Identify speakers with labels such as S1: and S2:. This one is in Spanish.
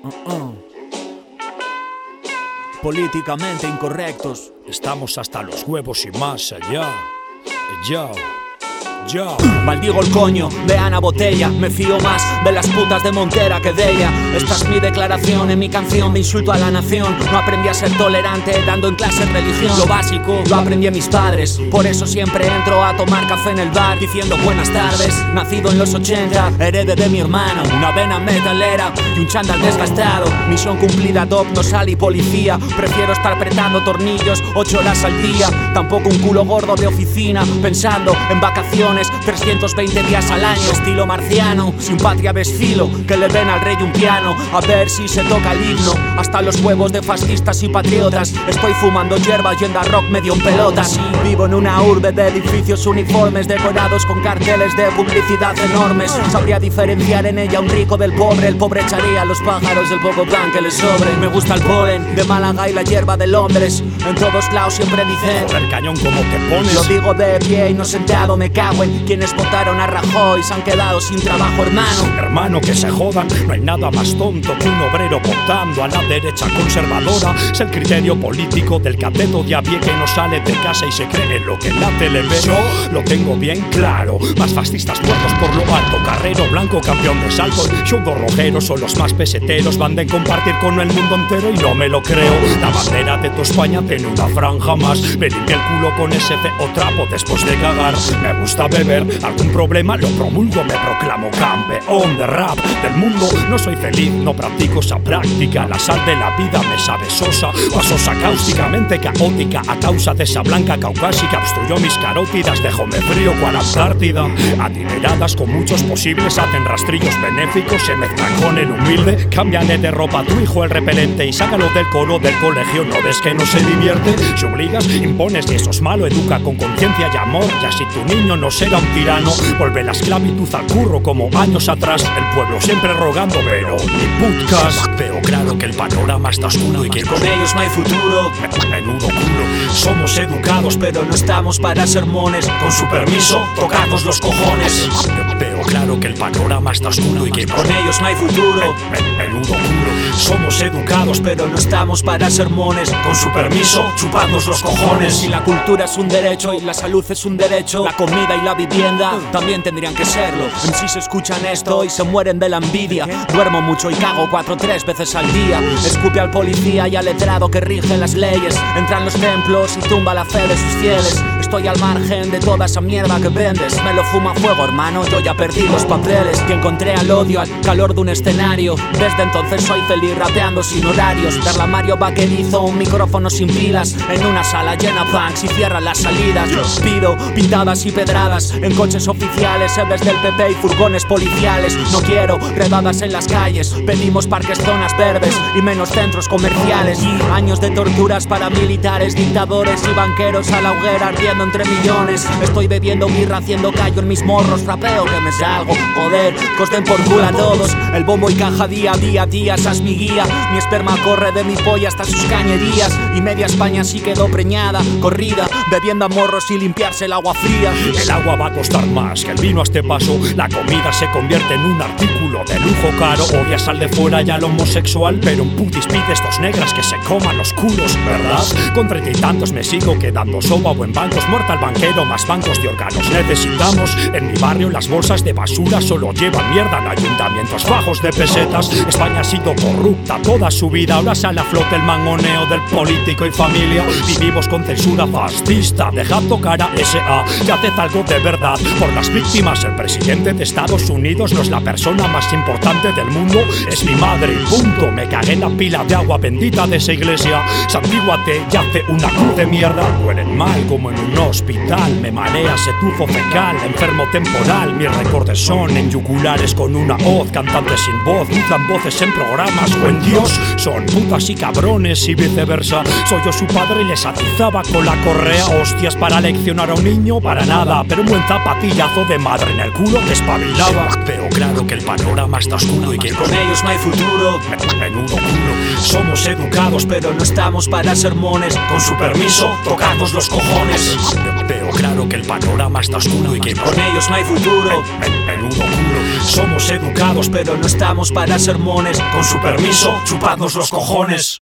S1: Políticamente incorrectos.
S2: Estamos hasta los huevos y más allá.
S1: Maldigo el coño de Ana Botella. Me fío más de las putas de Montera que de ella. Esta es mi declaración en mi canción de insulto a la nación. No aprendí a ser tolerante dando en clase religión. Lo básico lo aprendí a mis padres. Por eso siempre entro a tomar café en el bar diciendo buenas tardes. Nacido en los 80, heredé de mi hermano una vena metalera y un chándal desgastado. Misión cumplida, doc, no salí policía. Prefiero estar apretando tornillos 8 horas al día. Tampoco un culo gordo de oficina pensando en vacaciones 320 días al año. Estilo marciano, sin patria desfilo. Que le den al rey un piano, a ver si se toca el himno. Hasta los huevos de fascistas y patriotas. Estoy fumando hierba yendo a rock medio en pelotas. Vivo en una urbe de edificios uniformes decorados con carteles de publicidad enormes. Sabría diferenciar en ella un rico del pobre. El pobre echaría a los pájaros del poco pan que le sobre. Me gusta el polen de Málaga y la hierba de Londres. En todos lados siempre dicen
S2: joder, cañón, ¿cómo te pones?
S1: Lo digo de pie y no sentado, me cago en quienes votaron a Rajoy se han quedado sin trabajo, hermano.
S2: Hermano, que se jodan, no hay nada más tonto que un obrero votando a la derecha conservadora. Es el criterio político del cateto de a pie que no sale de casa y se cree en lo que en la tele ve. Yo lo tengo bien claro, más fascistas muertos por lo alto. Carrero blanco, campeón de salto. Chungos rojeros son los más peseteros, van de compartir con el mundo entero y no me lo creo. La bandera de tu España tiene una franja más. Me limpia el culo con ese feo trapo después de cagar. Me gusta beber, algún problema lo promulgo, me proclamo campeón de rap del mundo. No soy feliz, no practico esa práctica. La sal de la vida me sabe sosa, pasosa cáusticamente caótica a causa de esa blanca caucásica. Obstruyó mis carótidas, dejóme frío cual Antártida. Adineradas con muchos posibles hacen rastrillos benéficos, se mezclan con el humilde. Cámbiale de ropa a tu hijo el repelente y sácalo del coro del colegio. ¿No ves que no se divierte? Si obligas, impones y eso es malo. Educa con conciencia y amor, y así tu niño no será un tirano. Vuelve la esclavitud al curro como años atrás. El pueblo siempre rogando, pero ni podcast. Veo claro que el panorama está oscuro y que
S1: con ellos no hay futuro.
S2: Menudo culo. Somos educados,
S1: pero no estamos para sermones. Con su permiso, tocadnos los cojones.
S2: Veo claro que el panorama está oscuro y que
S1: con ellos no hay futuro.
S2: Menudo culo. Somos educados,
S1: pero no estamos para sermones. Con su permiso, chupadnos los cojones. Si la cultura es un derecho y la salud es un derecho, la comida y la vivienda también tendrían que serlo. En sí se escuchan esto y se mueren de la envidia. Duermo mucho y cago 4 o 3 veces al día. Escupe al policía y al letrado que rige las leyes. Entra en los templos y tumba la fe de sus fieles. Estoy al margen de toda esa mierda que vendes. Me lo fuma a fuego, hermano, yo ya perdí los papeles. Y encontré al odio al calor de un escenario. Desde entonces soy feliz rapeando sin horarios. Darla Mario Vaquerizo, un micrófono sin pilas. En una sala llena punks y cierran las salidas. Pido pintadas y pedradas en coches oficiales, sedes del PP y furgones policiales. No quiero redadas en las calles. Pedimos parques, zonas verdes y menos centros comerciales. Años de torturas para militares, dictadores y banqueros a la hoguera ardiendo entre millones. Estoy bebiendo birra, haciendo callo en mis morros. Rapeo que me salgo, joder, costen por culo a todos. El bombo y caja día a día, esa es mi guía. Mi esperma corre de mi polla hasta sus cañerías. Y media España sí quedó preñada, corrida, bebiendo a morros y limpiarse el agua fría.
S2: El agua va a costar más que el vino a este paso. La comida se convierte en un artículo de lujo caro. Odias al de fuera y al homosexual, pero un putis pide estos negras que se coman los culos, ¿verdad? Con 30 y tantos me sigo quedando soba o en bancos. Muerta el banquero, más bancos de órganos necesitamos. En mi barrio las bolsas de basura solo llevan mierda en ayuntamientos fajos de pesetas. España ha sido corrupta toda su vida. Ahora sale a flote el mangoneo del político y familia. Vivimos con censura fascista. Dejad tocar a SA y haced algo de verdad por las víctimas. El presidente de Estados Unidos no es la persona más importante del mundo, es mi madre, punto. Me cagué en la pila de agua bendita de esa iglesia. Santíguate y hace una cruz de mierda. Huelen mal como en un hospital. Me marea ese tufo fecal, enfermo temporal. Mis recortes son en yugulares con una hoz. Cantantes sin voz, usan voces en programas o en Dios. Son putas y cabrones y viceversa. Soy yo su padre y les atizaba con la correa. Hostias para leccionar a un niño, para nada. Pero un buen zapatillazo de madre en el culo que espabilaba. Veo claro que el panorama está oscuro y que
S1: con ellos no hay futuro.
S2: Menudo culo. Somos educados
S1: Pero no estamos para sermones. Con su permiso, tocadnos los cojones.
S2: Veo claro que el panorama está oscuro y que
S1: con ellos no hay futuro.
S2: Menudo culo.
S1: Somos educados pero no estamos para sermones. Con su permiso, chupadnos los cojones.